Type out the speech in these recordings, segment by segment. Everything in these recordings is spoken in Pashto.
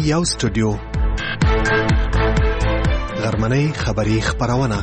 یو سټوډیو غرمنۍ خبری خبرونه.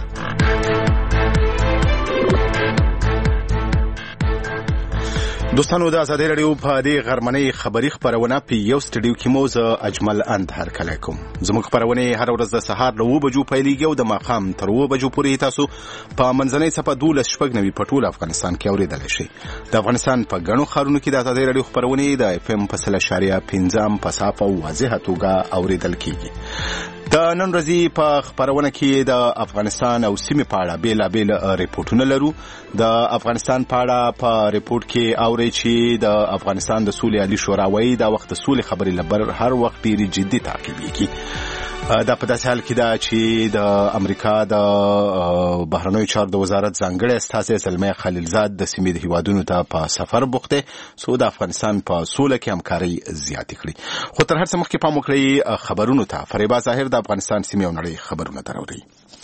دوستانو د ازادي رادیو په دې غرمنۍ خبری خبرونه په یو سټوډیو کې موزه اجمل اندهر کلیکم. زموږ خبرونه هر ورځ د سهار له 9 بجو پیلېږي او د ماښام تر 2 بجو پورې تاسو په منځنۍ صفه 12 په ټول افغانستان کې اوریدل شي. د افغانستان په غنو خارونو کې د ازادي رادیو خبرونه د اف ام په 0.5 په صافه او واضحه توګه اوریدل کیږي. د نن ورځې په خبرونه کې د افغانستان او سیمې په اړه بیلابیل ریپورتونه لرو. د افغانستان په اړه په ریپورت کې اوري چې د افغانستان د سولې عالی شورا وايي دا وخت د سولې خبرې لپاره هر وخت ډېری جدي تعقیب کیږي. دا په داسې حال کې دا چې د امریکا د بهرنیو چارو د وزارت ځانګړی استازی زلمي خلیلزاد د سیمې د هیوادونو ته په سفر بوخته سو د افغانستان په سوله کې همکاري زیاتې کړي. خو تر هر څه مخکې پام وکړئ خبرونو ته. فریبا ظاهر د افغانستان سیمې او نړۍ خبرونه دراوړي.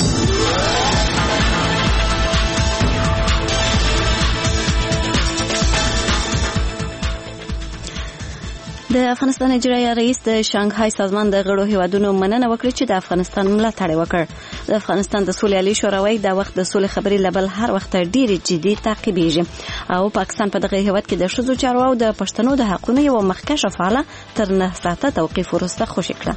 د افغانستان اجرایي رئیس د شانګهای سازمان د غړو هیوادونو مننه وکړه چې د افغانستان ملاتړ وکړ. د افغانستان د سولې عالی شورا وايي دا وخت د سولې خبرې لبل هر وخت ډېر جدي تعقیبېږي او پاکستان په دغه هیواد کې د ښځو چارو او د پښتنو د حقوقو یو مخکشه فعاله تر 9 ساعته توقیف وروسته خوشي کړه.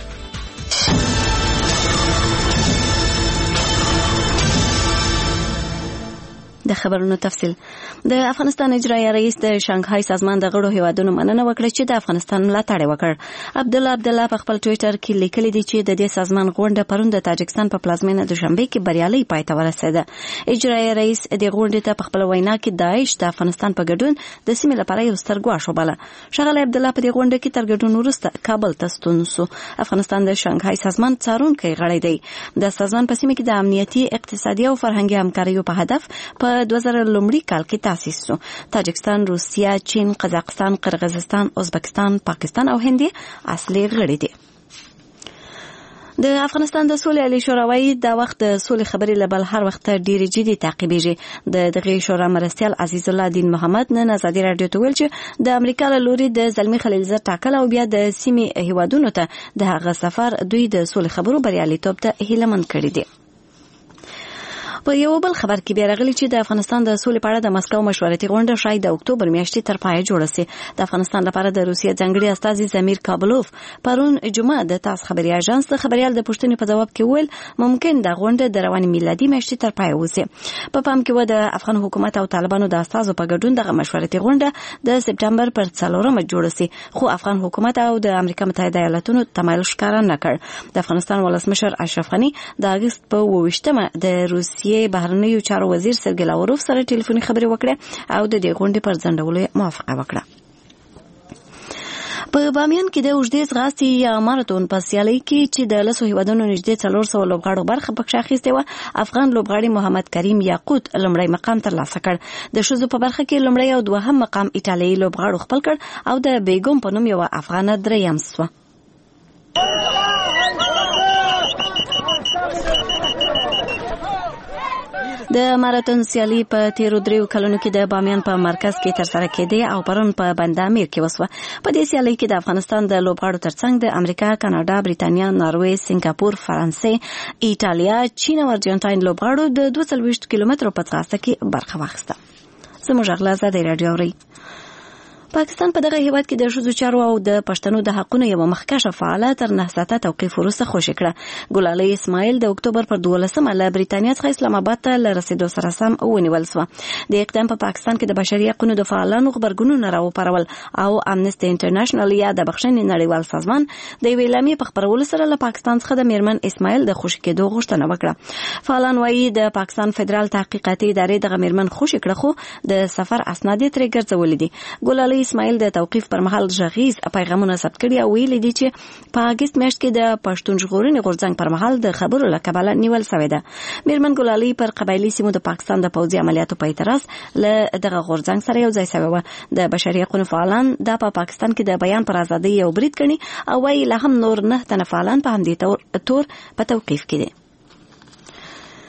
د خبرونو تفصیل. د افغانستان اجرایي رئیس د شانګهای سازمان د غړو هیوادونو مننه وکړه چې د افغانستان ملاتړ وکړ. عبدالله په خپل ټویټر کې لیکلي دی چې د دې سازمان غونډه پرون د تاجکستان په پلازمینه دوشنبه کې بریالي پای ته ورسېده. اجرایي رئیس د غونډې ته په خپل وینا کې داعش د افغانستان په ګډون د سیمې لپاره یو ستر ګواښ وباله. ښاغلی عبدالله په دې غونډه کې تر ګډون وروسته کابل ته ستون شو. افغانستان د شانګهای سازمان څارونکی غړی دی. د سازمان په سیمه کې د امنیتي، اقتصادي او فرهنګي همکاریو په هدف په 2000 لومړي کال کې تاسیس شو. تاجکستان، روسیه، چین، قزاقستان، قرغیزستان، ازبکستان، پاکستان او هند اصلي غړي دي. د افغانستان د سولې عالی شورا وايي دا وخت د سولې خبرې لبل هر وخت ډېر جدي تعقیبېږي. د دغه شورا مرستیال عزیز الله دین محمد نن ازادي رادیو ته ویل چې د امریکا له لوري د زلمي خلیلزاد ټاکل او بیا د سیمې هیوادونو ته د هغه سفر دوی د سولې خبرو بریالیتوب ته هیله مند کړی دي. په یو بل خبر کې بیا راغلی چې د افغانستان د سولې په اړه د مسکو مشورتي غونډه شاید د اکتوبر میاشتې تر پای جوړه شي. د افغانستان لپاره د روسیې ځانګړي استازي زمیر کابلوف پرون جمعه د تاس خبري اژانس د خبريال د پوښتنې په جواب کې ویل ممکن د غونډه د رواني میلادي میاشتې تر پای وځي. په پام کې و د افغان حکومت او طالبانو د استازو په ګډون د مشورتي غونډه د سپټمبر پر 4 جوړه شي، خو افغان حکومت او د امریکا متحده ایالاتونو تمایل ښکاره نه کړ. د افغانستان ولسمشر اشرف غنی د اگست په 28مه د روسیې بهرنیو چارو وزیر سرګی لاوروف سره ټلیفوني خبرې وکړه او د دې غونډې پر ځنډولو موافقه وکړه. په بامیان کې د اوږدې ځغاستې یا ماراتون په سیالۍ کې چې د 10 هیوادونو نږدې 400 لوبغاړو برخه پکې اخیستې و، افغان لوبغاړي محمد کریم یاقوت لومړی مقام ترلاسه کړ. د ښځو په برخه کې لومړی او دوهم مقام ایټالیایي لوبغاړو خپل کړ او د بیګم په نوم یو افغانه دریم شوه. د ماراتون سیالي په تیرو 3 کلونو کې د بامیان په مرکز کې ترسره کېده او پرون په بند امیر کې وسوه. په دې سیالي کې د افغانستان د لوبغاړو ترڅنګ د امریکا، کاناډا، بریتانیا، ناروې، سنگاپور، فرانسې، ایټالیا، چین او ارجنټاین لوبغاړو د 220 کیلومترو په ځغاسته کې برخه واخیسته. زموږ اغلازه د رادیو اوري. پاکستان په دغه هیواد کې د ښځو چارو او د پښتنو د حقوقو یو مخکشه فعاله تر 9 ساعته توقیف وروسته خوشي کړه. ګلالۍ اسماعیل د اکتوبر پر 12مه له بریتانیا څخه اسلام آباد ته لرسېدو سره سم ونیول شوه. د اقدام په پاکستان کې د بشري حقوقو د فعالانو خبرګونونه راوپارول او امنیستي انټرنیشنل یا د بخښنې نړیوال سازمان د یوې اعلامیې په خپرولو سره له پاکستان څخه د میرمن اسماعیل د خوشي کېدو غوښتنه وکړه. فعالان وایي د پاکستان فدرال تحقیقاتي ادارې دغه میرمن خوشي کړه، خو د سفر اسناد یې ترې ګرځولې دي. ګلالۍ اسماعیل د توقیف پر مهال ژغیز پیغامونه ثبت کړي او ویلي دي چې په اگست میاشت کې د پښتون ژغورنې غورځنګ پر مهال د خبرو له کبله نیول شوې ده. میرمن ګلالۍ پر قبایلي سیمو د پاکستان د پوځي عملیاتو په اعتراض له دغه غورځنګ سره یو ځای شوې وه. د بشري حقوقو فعالان دا په پاکستان کې د بیان پر ازادۍ یو برید ګڼي او وايي لا هم نور 9 تنه فعالان په همدې تور په توقیف کې دي.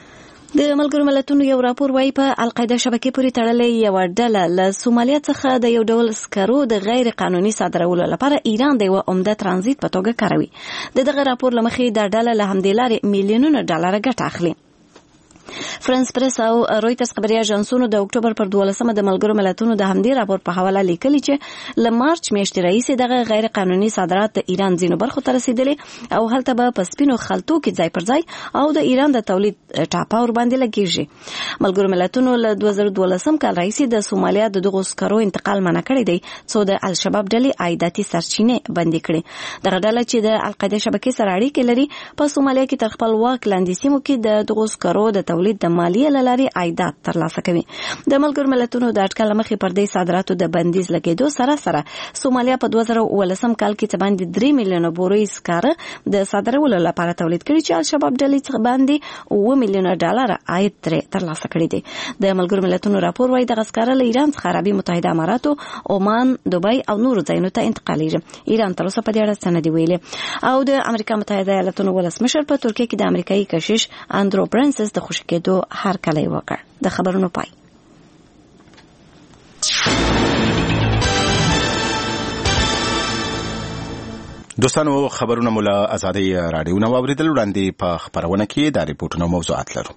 د ملګرو ملتونو یو راپور وايي په القاعده شبکې پورې تړلې یو ډله له سومالیا څخه د یو ډول سکرو د غیر قانوني صادرولو لپاره ایران د یو عمده ترانزیت په توګه کاروي. دغه راپور لمخې د ډله له همدې لارې میلیونونه ډالر ګټه اخلي. فرانس پریس او رويټرز خبري اژانسونو د اکتوبر پر 12 د ملګرو ملتونو د همدې راپور په حواله لیکلي چې ل مارچ میاشتې راهیسې دغه غیر قانوني صادرات د ایران ځینو برخو ته رسیدلي او هلته به په سپینو خلطو کې ځای پر ځای او د ایران د تولید ټاپه ور باندې لګیږي. ملګرو ملتونو له 2012 کال راهیسې د سومالیا د دغو سکرو انتقال منع کړی دی څو د الشباب ډلې عایداتي سرچینې بندي کړي. دغه ډله چې د القاعده شبکې سره اړیکې لري په سومالیا کې تر خپل واک لاندې سیمو کې د دغو سکرو د تولید د مالیې له لارې عایدات ترلاسه کوي. د ملګرو ملتونو د اټکل مخې پر دې صادراتو د بندیز لګیدو سره سومالیا په 2018 کال کې څه باندې 3 میلیونه بورې سکاره د صادرولو لپاره تولید کړي چې الشباب ډلې څخه باندې 2 میلیونه ډالر عاید ترلاسه کړي دي. د ملګرو ملتونو راپور وايي د سکاره له ایران څخه عربي متحده اماراتو، عمان، دوبۍ او نورو ځایونو ته انتقالیږي. ایران تر اوسه په دې اړه څه نه دی ویلي. او د امریکا متحده ایالاتونو ولسمشر په ترکیه کې د امریکایي کشیش اندرو برنسس د خوشی کېدو هر کله وکړ. د خبرونو پای. دوستانو خبرونه مولا آزادۍ رادیو نو اوریدل وړاندې په خبرونه کې د ریپورتونو موضوعات لرو.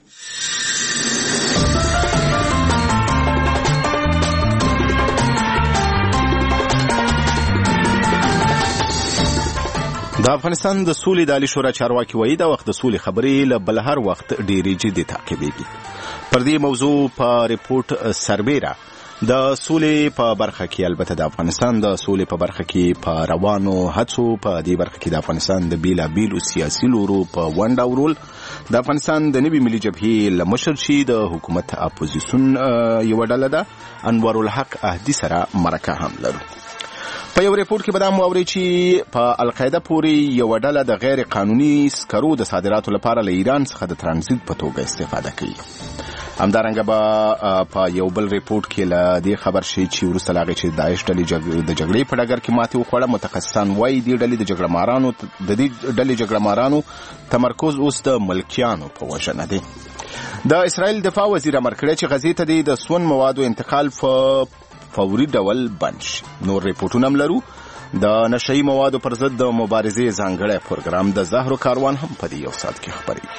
د افغانستان د سولې د عالی شورا چارواکي وایي دا وخت د سولې خبرې له بل هر وخت ډېرې جدي تعقیبېږي. پر دې موضوع په ریپورت سربیره د سولې په برخه کې البته د افغانستان د سولې په برخه کې په روانو هڅو په دې برخه کې د افغانستان د بیلابیلو سیاسي لورو په ونډه ورول د افغانستان د نوي ملي جبهې له مشر چې د حکومت اپوزیسیون یو ډله ده انور الحق اهدي سره مرکه هم لرو. په یو ریپورت کې به دا مو اورئ چې په القاعده پورې یو ډله د غیر قانوني سکرو د صادراتو لپاره له ایران څخه د ترانزیت په توګه استفاده کوي. همدارنګه به په یو بل ریپورت کې له دې خبر شي چې وروسته له هغې چې داعش ډلې د جګړې په ډګر کې ماتې وخوړه، متخصصان وایي دې ډلې د دې جګړهمارانو تمرکز اوس د ملکیانو په وژنه دی. د اسرائیل دفاع وزیر امر کړی چې غزې ته د سون موادو انتقال فوري ډول بند شي. نور ریپورټونه هم لرو. د نشهیي موادو پر ضد د مبارزې ځانګړی پروګرام د زهرو کاروان هم په دې یو ساعت کې خپروي.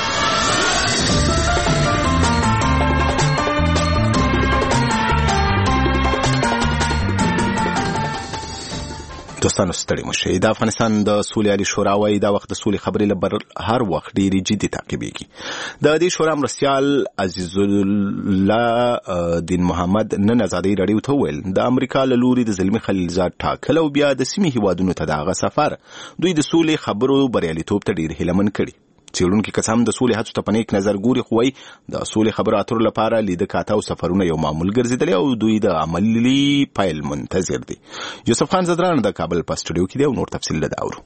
دوستانو ستړي مشئ. د افغانستان د سولې عالی شورا وايي دا وخت د سولې خبرې له هر وخت ډېرې جدي تعقیبېږي. د دې شورا مرستیال عزیز الله دین محمد نن ازادۍ راډیو ته وویل د امریکا له لوري د زلمي خلیلزاد ټاکل او بیا د سیمې هیوادونو ته د هغه سفر دوی د سولې خبرو بریالیتوب ته ډېر هیلهمن کړي. څېړونکي که څه هم د سولې هڅو ته په نیک نظر ګوري خو وایي د سولې خبرو اترو لپاره لیده کاته او سفرونه یو معمول ګرځېدلي او دوی د عملي پیل منتظر دي. یوسف خان زدران د کابل په سټوډیو کې دی او نور تفصیل له اورو.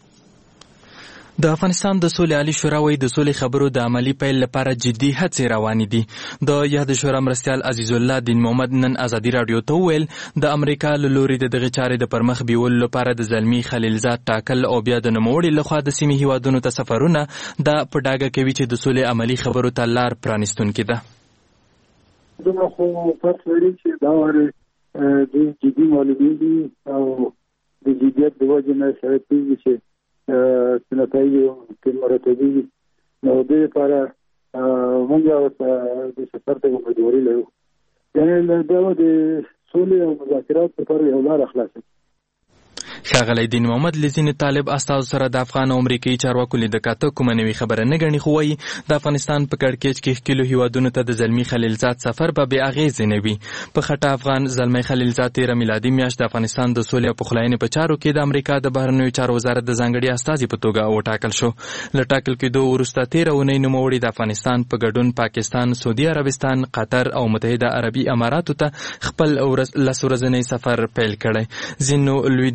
د افغانستان د سولې عالی شورا وايي د سولې خبرو د عملی پیل لپاره جدي هڅې روانې دي. د یاد شورا مرستیال عزیز الله دین محمد نن ازادي رادیو ته وویل د امریکا له لوري د دغه چارې د پرمخ بیولو لپاره د زلمي خلیلزاد ټاکل او بیا د نوموړي لخوا د سیمې هیوادونو ته سفرونه دا په ډاګه کوي چې د سولې عملی خبرو ته لار پرانیستونکې ده. دغه خو فرق لري چې دا واره د جدي معلومېږي او د جدیت د وجې نه سره کېږي چې نتایج کې مرتبي نو د لپاره موږ د سفر ته وګورئ له یعنی دا د سولې او مذاکرات لپاره یو لار خلاصه. ښاغلی دین محمد لزین طالب استاد سره د افغان او امریکایي چارواکو لیده کاته کومه نوې خبره نه ګڼي خو وایي د افغانستان په کړکېچ کې ښکېلو هیوادونو ته د زلمي خلیلزاد سفر به بې اغېزې نه وي. په خټه افغان زلمی خلیلزاد تېره میلادي میاشت د افغانستان د سولې او پخلاینې په چارو کې د امریکا د بهرنیو چارو وزارت د ځانګړي استازي په توګه وټاکل شو. له ټاکل کېدو وروسته تېره اونۍ نوموړي د افغانستان په ګډون پاکستان، سعودي عربستان، قطر او متحده عربي اماراتو ته خپل لس ورځنی سفر پیل کړی. ځینو لویدیځو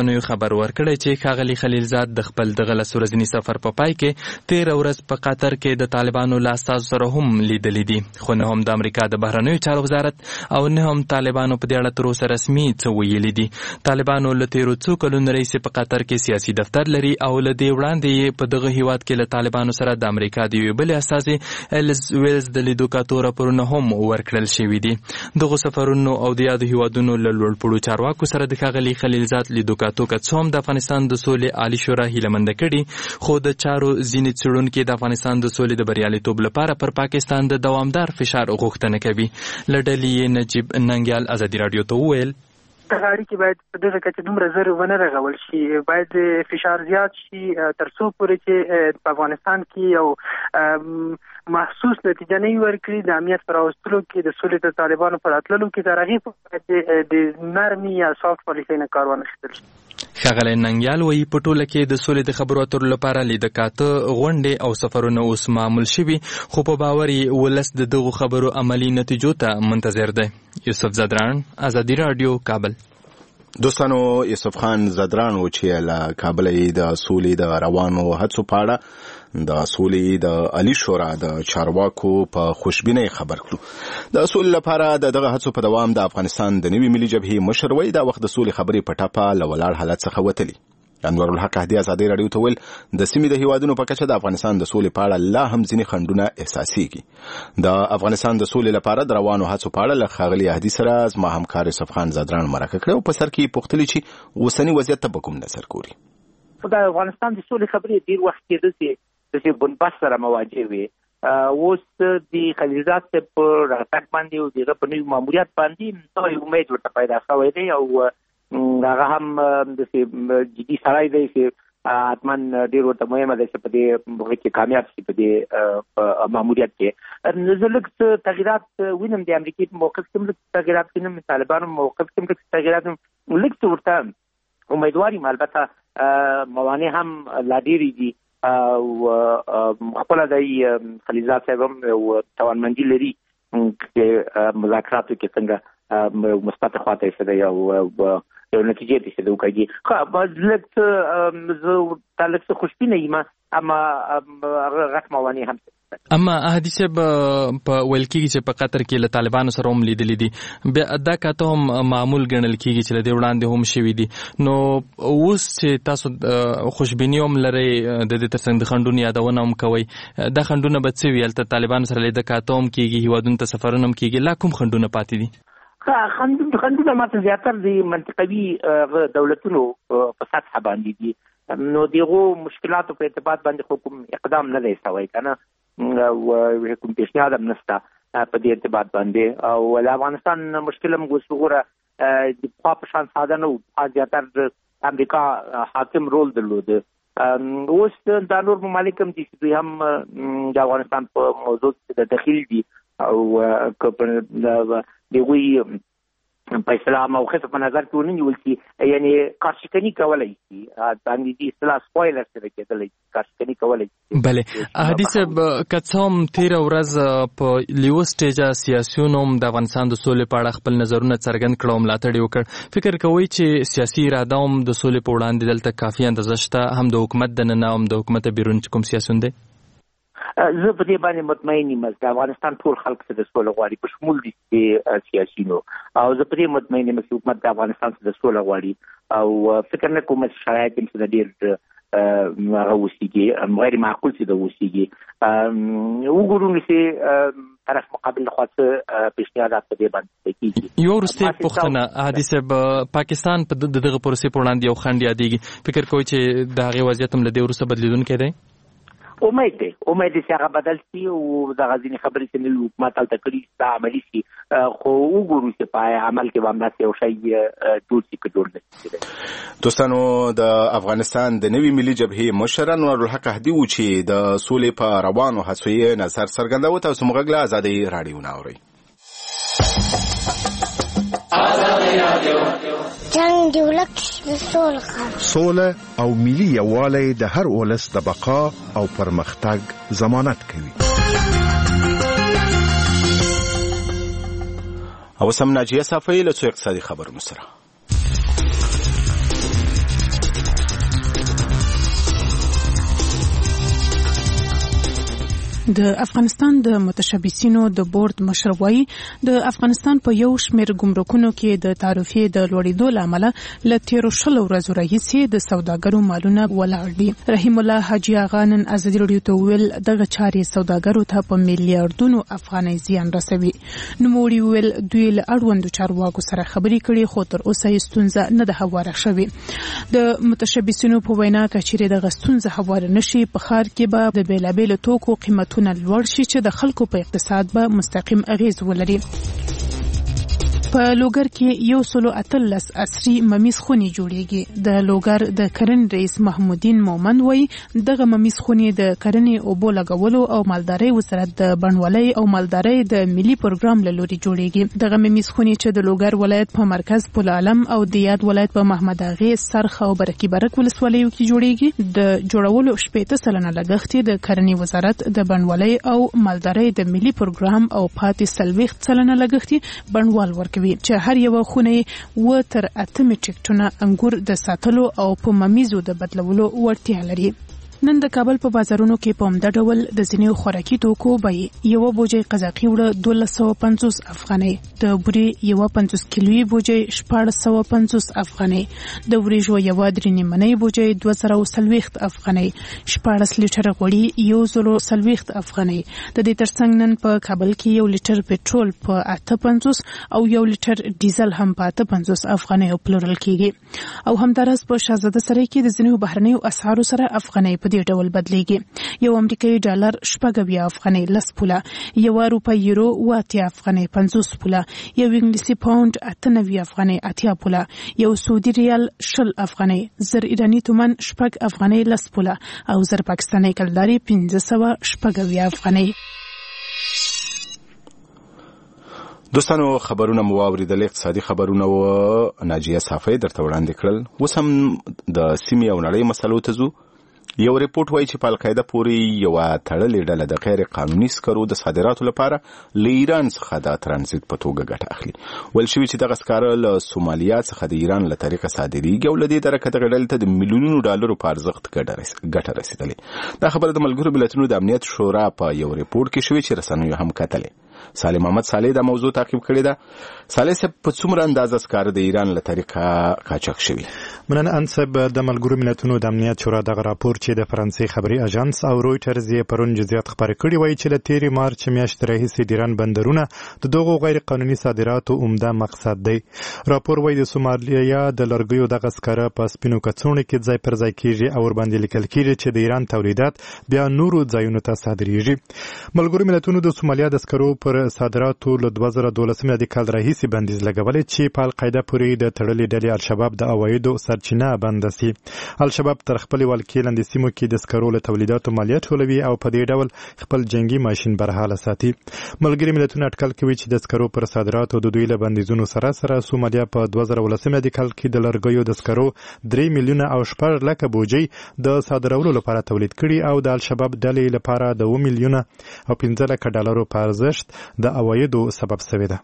رسنیو خبر ورکړی چې ښاغلي خلیلزاد د خپل دغه لس ورځني سفر په پای کې 13 ورځ په قطر کې د طالبانو له استازو سره هم لیدلي دي، خو نه هم د امریکا د بهرنیو چارو وزارت او نه هم طالبانو په دې اړه تر اوسه رسمي څه ویلي دي. طالبانو له تیرو څو کلونو راهیسې په قطر کې سیاسي دفتر لري او له دې وړاندې په دغه هیواد کې له طالبانو سره د امریکا د یوې بلې استازې ایلز ویلز د لیدو کاتو راپورونه هم ورکړل شوي دي. دغو سفرونو او د یادو هیوادونو له لوړپوړو چارواکو سره د ښاغلي خلیلزاد لیدو کاتو که څه هم د افغانستان د سولې عالي شورا هیلهمنده کړي، خو د چارو ځینې څېړونکي د افغانستان د سولې د بریالیتوب لپاره پر پاکستان د دوامدار فشار غوښتنه کوي. له ډلې یې نجیب ننګیال ازادي راډیو ته وویل اړیکې باید په دغه کچه دومره زر ونه رغول شي، باید فشار زیات شي تر څو پورې چې په افغانستان کې یو محسوس نتیجه نه ورکړي د امنیت پر راوستلو کې د سولې د طالبانو پر راتللو کې تر هغې د نرمي یا سافت پالیسۍ نه کار وانخیستل شي. ښاغلی ننګیال وایي په ټوله کې د سولې د خبرو اترو لپاره لیده کاته غونډې او سفرونه اوس معمول شوي، خو په باور یې ولس د دغو خبرو عملي نتیجو ته منتظر دی. یوسف زدران، ازادي راډیو، کابل. دوستانو، یوسف خان زدران و چې له کابل د سولې د روانو هڅو په اړه د سولې د عالي شورا د چارواکو په خوشبینۍ خبر کړو. د سولې لپاره دغه هڅو په دوام د افغانستان د نوي ملي جبهې مشر وایي دا وخت د سولې خبرې په ټپه له ولاړ حالت څخه وتلي. انور الحق اهدي ازادي راډیو ته ویل د سیمې د هیوادونو په کچه د افغانستان د سولې په اړه لا هم ځینې خنډونه احساسېږي. د افغانستان د سولې لپاره د روانو هڅو په اړه له ښاغلي اهدي سره زما همکار یوسف خان زدران مرکه کړې او په سر کې یې پوښتلي چې اوسني وضعیت ته به کوم نظر ګوري. د افغانستان د سولې خبرې ډېر وخت کېده چې د بنبست سره مواجه وي. اوس د خلیلزاد په راتګ باندې او دغه په نوي ماموریت باندې نوی امید ورته پیدا شوی دی او هغه هم د جدي سړی دی چې حتمن ډېر ورته مهمه ده چې په دې کې کامیاب شي په دې ماموریت کې. زه لږ څه تغیرات وینم د امریکې په موقف کې، لږ تغیرات وینم د طالبانو موقف کې، لږ تغیرات لږ څه ورته امیدوار یم. البته موانع هم لا ډېرې دي او خپله د خلیلزاد صاحب هم یو توانمندي لري چې مذاکراتو کې څنګه مثبت خواته ایښودی او یو نتیجې ته ایښودی وکړي. لږ څه زه لږ څه خوشبینه یم، اما غټ موانع هم اما اهدي صاحب په ویل کېږي چې په قطر کې له طالبانو سره هم لیدلي دي، بیا دا کاته هم معمول ګڼل کېږي چې له دې وړاندې هم شوي دي. نو اوس چې تاسو خوشبیني هم لرئ د دې تر څنګ د خنډونو یادونه هم کوئ، دا خنډونه به څه وي؟ هلته طالبانو سره لیده کاته هم کېږي، هیوادونو ته سفرونه هم کېږي، لا کوم خنډونه پاتې دي؟ خنډونه ماته زیاتر د منطقوي دولتونو په سطحه باندې دي. نو دغو مشکلاتو په ارتباط باندې خو کوم اقدام نه دی شوی که نه، کوم پیشنهاد هم نشته په دې ارتباط باندې. او د افغانستان مشکل هم اوس وګوره د پخوا په شان ساده نه و، زیاتر د امریکا حاکم رول درلوده. اوس دا نور ممالک هم دي چې دوی هم د افغانستان په موضوع کې د دخیل دي او که په دغوی فیصله موقف په نظر کې ونه نیول شي، یعنی کارشکني کولی شي، باندې دې اصطلاح سپویلر سره کېدلی شي، کارشکني کولی شي. بلې اهدي صاحب، که څه هم تېره ورځ په لیوه سټیجه سیاسیونو هم د افغانستان د سولې په اړه خپل نظرونه څرګند کړه او ملاتړ یې وکړ، فکر کوئ چې سیاسي اراده هم د سولې په وړاندې دلته کافي اندازه شته، هم د حکومت دننه هم د حکومت بیرون چې کوم سیاسیون دی؟ زه په دې باندې مطمئن یم چې افغانستان ټول خلک څه د سوله غواړي، په شمول د سیاسیونو، او زه په دې مطمئن یم چې حکومت د افغانستان څه د سوله غواړي، او فکر نه کوم چې شرایط یې څه ډېر هغه اوسېږي، غیر معقول چې د اوسېږي. وګورو چې طرف مقابل لخوا څه پیشنهادات په دې باندې کېږي. یو وروستۍ پوښتنه اهدي صاحب، پاکستان په دغه پروسې په وړاندې یو خنډ یادېږي، فکر کوئ چې د هغې وضعیت هم له دې وروسته بدلېدونکی دی؟ امید دی چې هغه بدل شي او دغه ځینې خبرې چې نوي حکومت هلته کړي دا عملي شي، خو وګورو چې په عمل کې به همداسې یو شی جوړ شي که جوړ نه شي. دوستانو، د افغانستان د نوي ملي جبهې مشر انور الحق اهدي و چې د سولې په روانو هڅو یې نظر څرګنداوه. تاسو موږ له ازادي راډیو نه اورئ. جنگ دی ولک د سوله او ملي یووالی د هر ولس د بقا او پرمختګ ضمانت کوي. او سم ناجیه صافی له څو اقتصادي خبرونو سره. د افغانستان د متشبثینو د بورډ مشر وایي د افغانستان په یو شمېر ګمرکونو کې د تعرفې د لوړېدو له امله له تېرو 20 ورځو راهیسې د سوداګرو مالونه ولاړ دي. رحیم الله حاجي اغا نن ازادي راډیو ته وویل دغه چارې سوداګرو ته په میلیارډونو افغانۍ زیان رسوي. نوموړي وویل دوی له اړوندو چارواکو سره خبرې کړي خو تر اوسه یې ستونزه نه ده هواره شوې. د متشبثینو په وینا که چیرې دغه ستونزه هواره نشي په ښار کې به د بېلابېلو توکو قیمتونه لوړ شي چې د خلکو په اقتصاد به مستقیم اغیز ولري. په لوګر کې 118 عصري ممیز خونې جوړیږي. د لوګر د کرنې رئیس محمودین مومن وایي دغه ممیز خونې د کرنې اوبو لګولو او مالدارۍ وزارت د بڼوالۍ او مالدارۍ د ملي پروګرام له لوري جوړیږي. دغه ممیز خونې چې د لوګر ولایت په مرکز پل عالم او د یاد ولایت په محمد اغا سرخ او برکی برک ولسوالیو کې جوړیږي. د جوړولو 80 سلنه لګښت د کرنې وزارت د بڼوالۍ او مالدارۍ د ملي پروګرام او پاتې 40 سلنه لګښت بڼوال ورکوي چې هر یو خونه و تر 8 میټریک ټنه انګور د ساتلو او په ممیزو د بدلولو وړتیا لري. نن د کابل په بازارونو کې په عمده ډول د ځینو خوراکي توکو بیې یو بوجۍ قزاقي وړه 1250 افغانۍ، د بورې یو 50 کیلویي بوجۍ 1450 افغانۍ، د وریژو یو 3 منۍ بوجۍ 2040 افغانۍ، 14 لیټر غوړي 1040 افغانۍ. د دې ترڅنګ نن په کابل کې 1 لیټر پټرول په 850 او 1 لیټر ډیزل هم په 850 افغانۍ پلورل کیږي. او همدارس په شاهزاده سرای کې د ځینو بهرنیو اسعارو سره افغانۍ په دې ډول بدلیږي. یو امریکایي ډالر 80 افغانۍ 10 پوله، یو روپۍ یورو 80 افغانۍ 50 پوله، یو انګلیسي پاوند 98 افغانۍ 80 پوله، یو سعودي ریال 20 افغانۍ، زر ایرانی تومان 8 افغانۍ 10 پوله او زر پاکستاني کلداري 1580 افغانۍ. دوستانو خبرونه مو واوریدل، اقتصادي خبرونه او ناجیه صافی درته وړاندې کړل. اوس هم د سیمې او نړۍ مسلو ته ځو. یو ریپورت وایي چې په القاعده پورې یو تړلې ډله د غیر قانوني سکرو د صادراتو لپاره له ایران څخه د ترانزیت په توګه ګټه اخلي. ویل شوي چې دغه سکاره له سومالیا څخه د ایران له طریقه صادریږي او له دې درکه دغه ډلې ته د میلیونونو ډالرو په ارزښت ګټه رسېدلې. دا خبره د ملګرو ملتونو د امنیت شورا په یو ریپورت کې شوې چې رسنیو هم کتلې. صالح محمد صالح دا موضوع تعقیب کړې ده. صالح صاحب په څومره اندازه سکاره د ایران له طریقه قاچاق شوي؟ مننه انصب. د ملګرو ملتونو د امنیت شورا دغه راپور چې د فرانسې خبري اژانس او رويټرز یې پرون جزئیات خبرې کړي وایي چې له تیرې مارچ میاشتې راهیسې د ایران بندرونه د دغو غیر قانوني صادراتو عمده مقصد دی. راپور وایي د سومالیا د لرګیو دغه سکاره په سپینو کڅوړو کې ځای پر ځای کیږي او ورباندې لیکل کیږي چې د ایران تولیدات بیا نورو ځایونو ته صادریږي. ملګرو ملتونو د سومالیا د سکرو پر صادراتو له 2012 میلادي کال راهیسې بندیز لګولې چې په القاعده پورې د تړلې ډلې الشباب د عوایدو سرچینه بنده سي. الشباب تر خپل ولکې لاندې سیمو کې د سکرو له تولیداتو مالیه ټولوي او په دې ډول خپل جنگي ماشین برحاله ساتي. ملګري ملتونه اټکل کوي چې د سکرو پر صادراتو د دوی له بندیزونو سره سره سومالیا په 2012 میلادي کال کې د لرګیو د سکرو 3 میلیونه او 4 لکه بوجۍ د صادرولو لپاره تولید کړي او د الشباب ډلې لپاره د 2 میلیونه او 15 لکه ډالرو په ارزښت د عوایدو سبب شوی ده.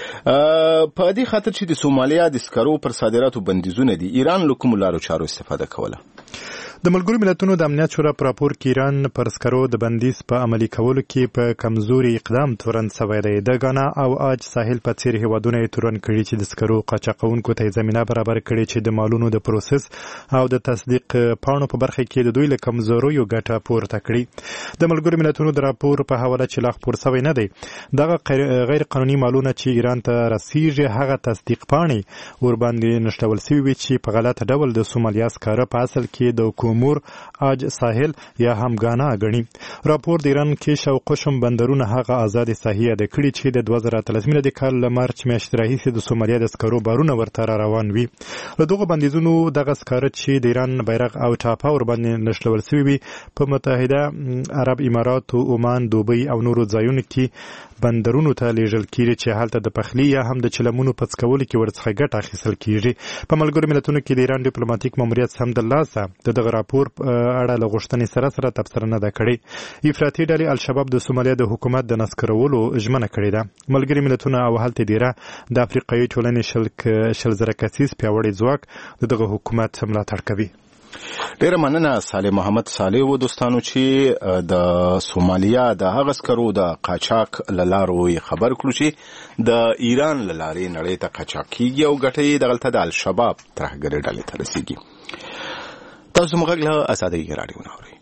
په دې خاطر چې د سومالیا د سکرو پر صادراتو بندیزونه دي، ایران له کومو لارو چارو استفاده کوله؟ د ملګرو ملتونو د امنیت شورا په راپور کې ایران پر سکرو د بندیز په عملي کولو کې په کمزوري اقدام تورن شوی دی. د غانا او اج ساحل په څیر هیوادونه یې تورن کړي چې د سکرو قاچاقونکو ته زمینه برابر کړي چې د مالونو د پروسس او د تصدیق پاڼو په برخه کې د دوی له کمزوریو ګټه پورته کړي. د ملګرو ملتونو د راپور په حواله چې لا خپور شوی نه دی، دغه غیر قانوني مالونه چې ایران ته رسیږي هغه تصدیق پاڼې ورباندې نشټول شوي وي چې په غلطه ډول د سومالیا سکاره په اصل کې د کومور اج ساحل یا هم غانا غني. راپور د ایران کې شوقشم بندرونه هغه آزاد ساحه د کړي چې د 2013 میلادي کال له مارچ میاشتې راهیسې د سومالیا د سکرو بارونه ورته روان وي. له دغه بندیزونو دغه سکاره چې د ایران بیرغ او ټاپه ورباندې نشلول شوی وي په متحده عرب امارات، عمان، دوبۍ او نورو ځایونو کې بندرونو ته لیږل کیږي چې هلته د پخلی یا هم د چلمونو په څکولو کې ورڅخه ګټه اخیستل کیږي. په ملګرو ملتونو کې د ایران ډیپلوماټیک ماموریت هم د لاسه دغه راپور اړه له غوښتنې سره سره تبصره نه ده کړې. افراطي ډلې الشباب د سومالیا د حکومت د نسکرولو ژمنه کړې ده. ملګري ملتونه او هلته دیره د افریقایي ټولنې 10,000 کسیز پیاوړی ځواک دغه حکومت ملاتړ کوي. ډیره مننه صالح محمد صالح و دوستانو چې د سومالیا د هغه عسکرو د قاچاق لارو خبر کړو چې د ایران لارې نړۍ ته قاچاق کیږي او ګټې دغلته د الشباب ترهګرې ډلې ته رسیږي. تاسو موږ له ازادي رادیو نه اورئ.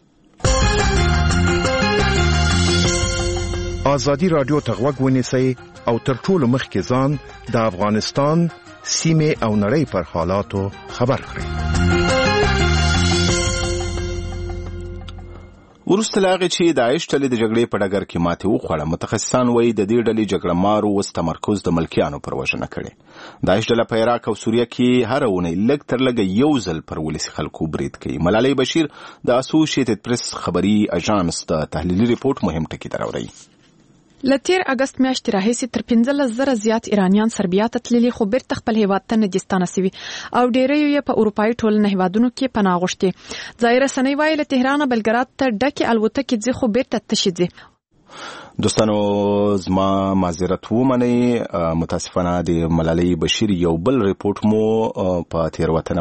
ازادي رادیو ته غوږ ونیسئ او تر ټولو مخکې ځان د افغانستان سیمې او نړۍ پر حالاتو خبر کړئ. وروسته له هغې چې داعش ډلې د جګړې په ډګر کې ماتې وخوړه، متخصصان وایي د دې ډلې جګړه مارو اوس تمرکز د ملکیانو پر وژنه کړی. داعش ډله په عراق او سوریه کې هره اونۍ لږ تر لږه یو ځل پر ولسي خلکو برید کوي. ملالۍ بشیر د اسوسییټډ پریس خبري اژانس د تحلیلي ریپورت مهم ټکي دراوړي. لتیر اگست میاشتې راهیسې تر 15,000 زیات ایرانیان سربیا ته تللي، خو بیرته خپل هیواد ته نه دي ستانه سوي او ډیری یې په اروپایي ټولنه هیوادونو کې پناه غوښتي. ځایي رسنۍ وایي له تهران بلګراد ته ډکې الوتکې ځي، خو بیرته تشې ځي. دوستانو زما معذرت ومنئ، متاسفانه د ملالۍ بشیر یو بل ریپورت مو په تیروتنه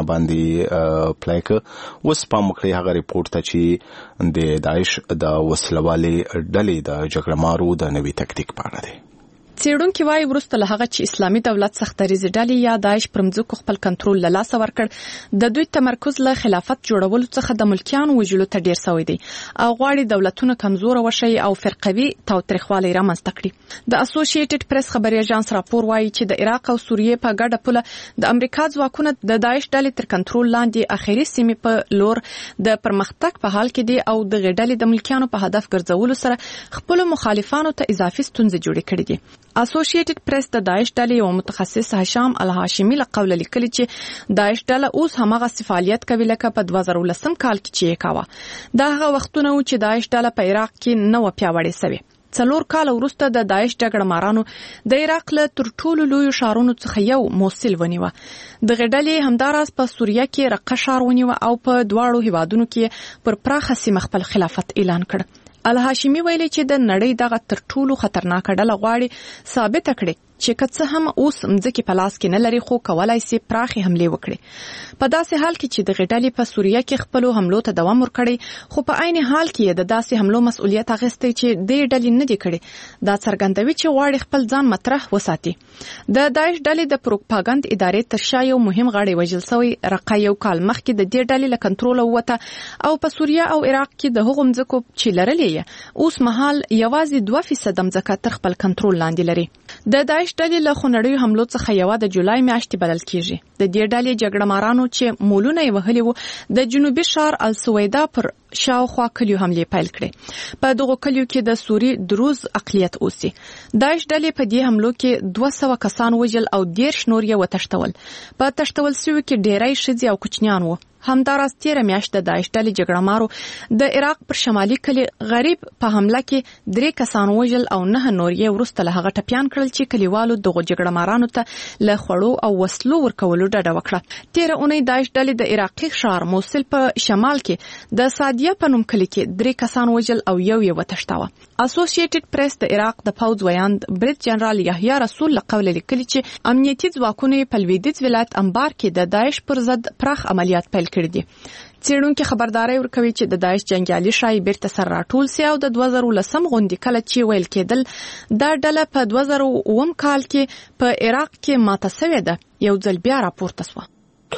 باندې پلی کړ. اوس پام وکړئ هغه ریپورت ته چې د داعش د وسلوالې ډلې د جګړه مارو د نوي تکتیک په اړه دی. څېړونکي وایي وروسته له هغه چې اسلامي دولت سختدریځې ډلې یا داعش پر مځکو خپل کنټرول له لاسه ورکړ، د دوی تمرکز له خلافت جوړولو څخه د ملکیانو وژلو ته ډیر سوی دی او غواړي دولتونه کمزوره وشي او فرقوي تاوتریخوالی رامنځته کړي. د اسوسییټډ پریس خبري اژانس راپور وایي چې د عراق او سوریې په ګډه پوله د امریکا ځواکونه د داعش ډلې تر کنټرول لاندې اخیری سیمې په لور د پرمختګ په حال کې دي او د غډلې د ملکیانو په هدف ګرځولو سره خپل مخالفانو ته اضافي ستونزې جوړې کړې دي. اسوسییټډ پریس د داعش ډلې یو متخصص هشام الهاشمي له قوله لیکلي چې داعش ډله اوس هماغه فعالیت کوي لکه په 2019 کال کې چې کاوه. دا هغه وختونه و چې داعش ډله په عراق کې نو پیاوړې سوي. 4 کال وروسته د داعش جګړه مارانو د عراق له تر ټولو لوی شهرونو څخه یو موصل ونیوه. د غډلې همداراز په سوریه کې رقه ښار ونیوه او په دواړو هیوادونو کې پر پراخه سیمه خپل خلافت اعلان کړ. الهاشمي ویلي چې د نړۍ دغه تر ټولو خطرناک ډله غواړي ثابت کړي چې که څه هم اوس مځکې په لاس کې نه لري، خو کولای شي پراخې حملې وکړي. په داسې حال کې چې د غډلې په سوریه کې خپل حملو ته دوام ورکړي، خو په عین حال کې د داسې حملو مسؤلیت اخیستی چې د ډلې نه دی کړي. دا څرګندوي چې غواړي خپل ځان مطرح وساتي. د داعش ډلې د پروپاګاندا ادارې تر شا یو مهم غړی وژل شوی. رقه یو کال مخکې د دې ډلې له کنټرول ووته او په سوریه او عراق کې د هغو مځکو چې لرلې اوس مهال یوازې 2% مځکه تر خپل کنټرول لاندې لري. د داعش ډلې له خونړیو حملو څخه یو د جولای میاشتې بلل کیږي. د دې ډلې جګړه مارانو چې مولونه یې وهلي وو د جنوبي ښار السویدا پر شاوخوا کلیو حملې پیل کړې. په دغو کلیو کې د سوري دروز اقلیت اوسي. داعش ډلې په دې حملو کې 200 کسان وژل او 10 نور یې وتښتول. په تښتول شویو کې ډیری ښځې او کوچنیان وو. همداراز 13 میاشت د داعش ډلې جګړه مارو د عراق پر شمالي کلی غریب په حمله کې 3 کسان وژل او 9 نور یې وروسته له هغه ټپیان کړل چې کلیوالو دغه جګړه مارانو ته له خوړو او وسلو ورکولو ډډه وکړه. 13 اونۍ داعش ډلې د عراقي ښار موصل په شمال کې د سادیه په نوم کلی کې 3 کسان وژل او یو یې وتښتاوه. اسوسییټډ پریس د عراق د پوځ ویاند بریټ جنرال یحیی رسول له قوله لیکلي چې امنیتي ځواکونه په لویدیځ ولایت انبار کې د داعش پر ضد پراخ عملیات پیل کړي دي. څېړونکي خبرداري ورکوي چې د داعش جنگیالي شای بیرته سر راټول سي او د 2019 غونډې کله چې ویل کېدل دا ډله په 2009 کال کې په عراق کې ماته شوې ده یو ځل بیا راپورته شوه.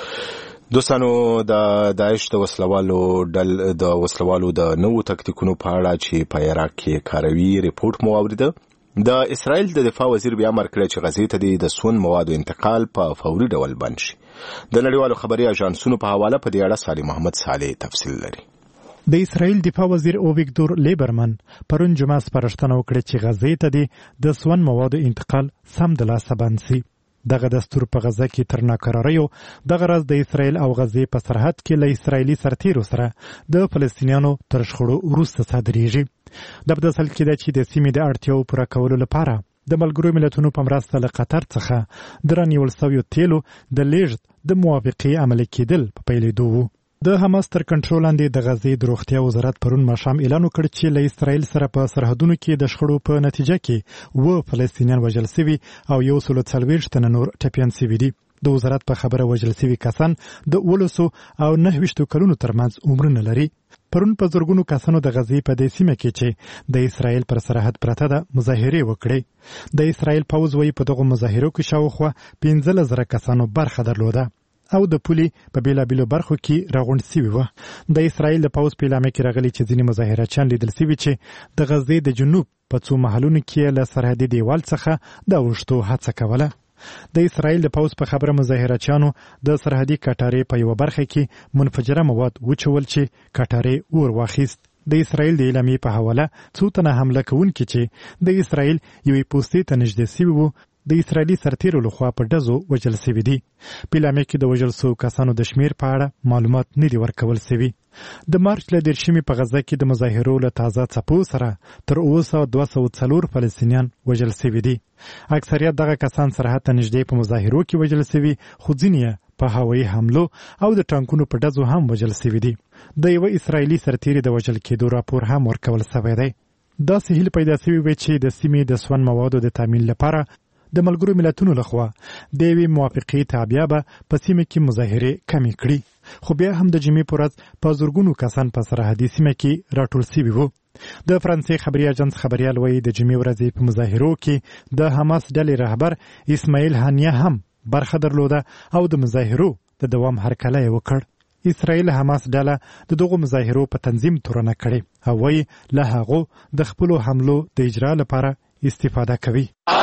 دوستانو د داعش د وسلوالو د نوو تکتیکونو په اړه چې په عراق کې کاروي ریپورت مو اوریده. د اسرائیل د دفاع وزیر بیا امر کړی چې غزې ته د سون موادو انتقال په فوري ډول بند شي. د نړیوالو خبري اژانسونو په حواله په دې اړه صالح محمد صالح تفصیل لري. د اسرائیل دفاع وزیر اوویګدور لیبرمن پرون جمعه سپارښتنه وکړه چې غزې ته د سون موادو انتقال سم د لاسه بند شي. دغه دستور په غزه کې تر ناکراریو دغه راز د اسرائیل او غزې په سرحد کې له اسرائیلي سرتیرو سره د فلسطینیانو تر شخړو وروسته صادریږي. د په اصل کې د چې د سیمې د اړتیاو پوره کولو لپاره د ملګرو ملتونو په مرسته له قطر څخه د رانیول شویو تیلو د لیږد د موافقې عملي کېدل په پیلېدو وو. د حماس تر کنټرول لاندې د غزې د روغتیا وزارت پرون ماښام اعلان وکړ چې له اسرائیل سره په سرحدونو کې د شخړو په نتیجه کې 7 فلسطینیان وژل شوي او 140 تنه نور ټپیان شوي دي. د وزارت په خبره وژل شوي کسان د 19 او 29 کلونو ترمنځ عمرونه لري. پرون په زرګونو کسانو د غزې په دې سیمه کې چې د اسرائیل پر سرحد پرته ده مظاهرې وکړې. د اسرائیل پوځ وایي په دغو مظاهرو کې شاوخوا 15,000 کسانو برخه درلوده او د پولې په بیلابیلو برخو کې راغونډ شوي وه. د اسرائیل د پوځ په اعلامیه کې راغلي چې ځینې مظاهرچیان لیدل شوي چې د غزې د جنوب په څو محلونو کې له سرحدي دیوال څخه د اوښتو هڅه کوله. د اسرائیل د پوځ په خبره مظاهرچیانو د سرحدي کټارې په یوه برخه کې منفجره مواد وچول چې کټارې اور واخیست. د اسرائیل د اعلامیې په حواله څو تنه حمله کوونکي چې د اسرائیل یوې پوستې ته نږدې شوي وو د اسرائیلي سرتیرو لخوا په ډزو وژل شوي دي. په اعلامیه کې د وژل شوو کسانو د شمیر په اړه معلومات نه دي ورکول شوي. د مارچ له 10 په غزه کې د مظاهرو له تازه څپو سره تر اوسه 204 فلسطینیان وژل شوي دي. اکثریت دغه کسان سرحد ته نږدې په مظاهرو کې وژل شوي، خو ځینې په هوایي حملو او د ټانکونو په ډزو هم وژل شوي دي. د یوه اسرائیلي سرتیري د وژل کېدو راپور هم ورکول شوی دی. داسې هیله پیدا شوې وې چې د سیمې د سون موادو د تامین لپاره د ملګرو ملتونو لخوا د یوې موافقې تابع به په سیمه کې مظاهرې کمې کړي، خو بیا هم د جمعې په ورځ په زرګونو کسان په سرحدي سیمه کې راټول شوي وو. د فرانسې خبري اژانس خبریال وایي د جمعې ورځې په مظاهرو کې د حماس ډلې رهبر اسماعیل هانیه هم برخه درلوده او د مظاهرو د دوام هرکلی یې وکړ. اسرائیل حماس ډله د دغو مظاهرو په تنظیم تورنه کړې او وایي له هغو د خپلو حملو د اجرا لپاره استفاده کوي.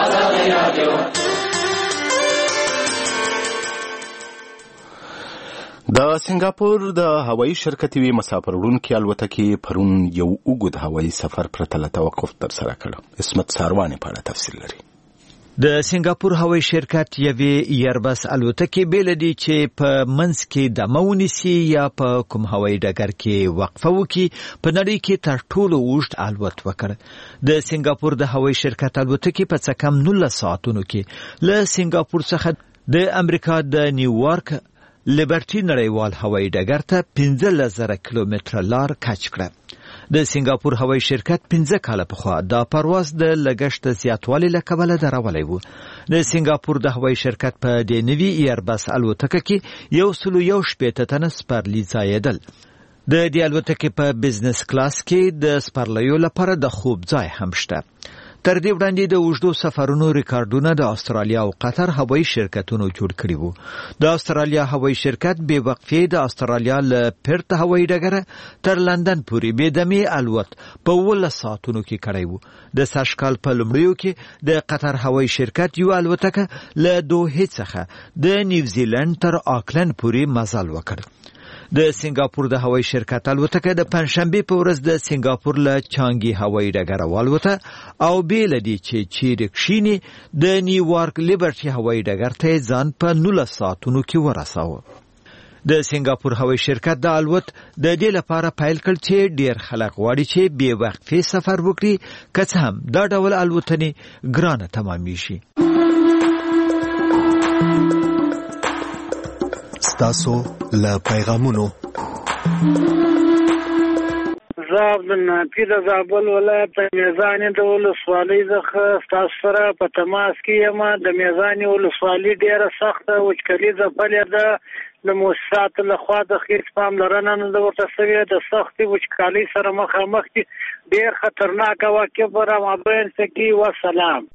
د سنگاپور د هوایي شرکت وی مسافر وړونکي الوتکې پرون یو اوږد هوایي سفر پرته له توقف ترسره کړ. اسمت ساروانې په اړه تفصیل لري. د سنگاپور هوایي شرکت یوې ایربس الوتکې بیل دي چې په منځ کې دمه ونیسي یا په کوم هوایي ډګر کې وقفه وکړي په نړۍ کې تر ټولو اوږد الوت وکړ. د سنگاپور د هوایي شرکت الوتکې په څه کم 19 ساعتونو کې له سنگاپور څخه د امریکا د نیویارک لیبرټي نړیوال هوایي ډګر ته 15,000 کیلومتره لار کچ کړه. د سنگاپور هوایي شرکت 15 کاله پخوا دا پرواز د لګښت زیاتوالي له کبله درولی و. د سنگاپور د هوایي شرکت په دې نوي ایربس الوتکه کې 111 تنه سپرلي ځایېدل. د دې الوتکې په بزنس کلاس کې د سپرلیو لپاره د خوب ځای هم شته. تر دې وړاندې د اوږدو سفرونو ریکارډونه د استرالیا او قطر هوایي شرکتونو جوړ کړي وو. د استرالیا هوایي شرکت بې وقفې د استرالیا له پرت هوایي ډګره تر لندن پورې بې دمې الوت په 18 ساعتونو کې کړی وو. د سږکال په لومړیو کې د قطر هوایي شرکت یو الوتکه له دوحې څخه د نیوزیلند تر آکلند پورې مزل وکړ. د سنگاپور د هوایي شرکت الوتکه د پنځشنبه په ورځ د سنگاپور له چانګي هوایي ډګر والوته او بیل دي چې چیرې کښینی د نیویارک لیبرټي هوایي ډګر ته ځان په 19 ساعتونو کې ورساوه. د سنگاپور هوایي شرکت د الوت د دې لپاره پیل کړ چې ډیر خلک غواړي چې بې وقفې سفر وکړي، که څه هم دا ډول الوتنې ګرانه تمامې شي. ستاسو له پیغامونو زه عبدالنافي د زابل ولایت د میزانې د ولسوالۍ څخه ستاسو سره په تماس کې یم. د میزانې ولسوالۍ ډېره سخته وچکالي ځپلې ده. د مؤسساتو لخوا د هیڅ پاملرنه نه ده ورته شوې. د سختې وچکالۍ سره مخامخ دي. ډېر خطرناکه واقع به رامابین سکي. وسلام.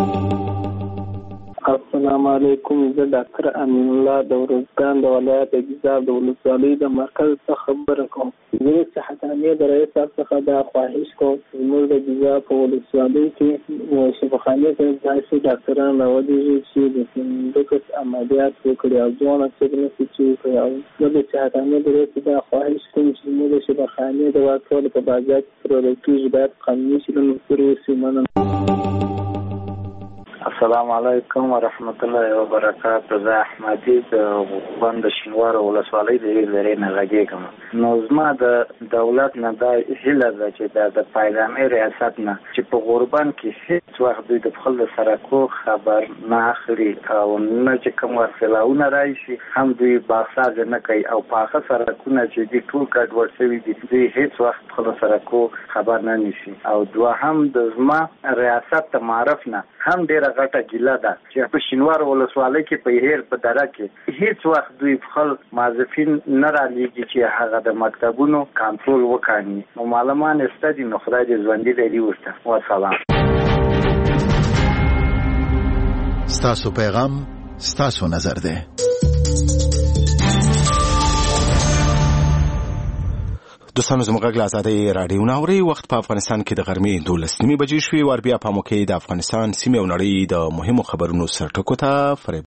السلام علیکم. زه ډاکټر امین الله د ورزګان د ولایت د ګیزاب د ولسوالۍ د مرکز څخه خبره کوم. زه صحتانیه د رئیس څخه دا خواهش کوم چې موږ د ګیزاب په ولسوالۍ کې شفاخانې ته ځای ډاکټران راولېږي چې د سندکس عملیات وکړي او ځوانه څېړنه چې وکړي. او زه د صحتانیه د رئیس دا خواهش کوم چې موږ د شفاخانې د ورکولو په بازار کې پرېږدي کېږي باید قانوني چلند پرې وشي. مننه. السلام علیکم ورحمت الله وبرکاته. زه احمدی د بند شینوار ولسوالۍ د لرې نه غږیږم. نو زما د دولت نه دا هیله ده چې د پایلامي ریاست نه چې په غوربان کې هیڅ څو وخت دوی د خپل سرکو خبر نه اخلي او نه چې کوم وسیلاونه راشي هم دوی باساز نه کوي او پاخه سرکونه چې دي ټول ګډوډ شوي دي دوی هیڅ وخت خپل سرکو خبر نه نیسي او دوهم د زما ریاست ته معرف نه هم ډیره غټه ګیله ده چې په شینوار ولسوالۍ کې په هیر په دره کې هیڅ وخت دوی خپل موظفین نه رالیږي چې هغه د مکتبونو کنټرول وکړي نو معلمان استدي نو خدای دې ژوندي لري ورته والسلام. ستاسو پیغام ستاسو نظر ده. دوستانو زموږ غږ له ازادۍ راډیو نه اورئ. وخت په افغانستان کې د غرمې 12 بجې شوې. ور بیا په موقع د افغانستان سیمې او نړۍ د مهمو خبرونو سرټکو ته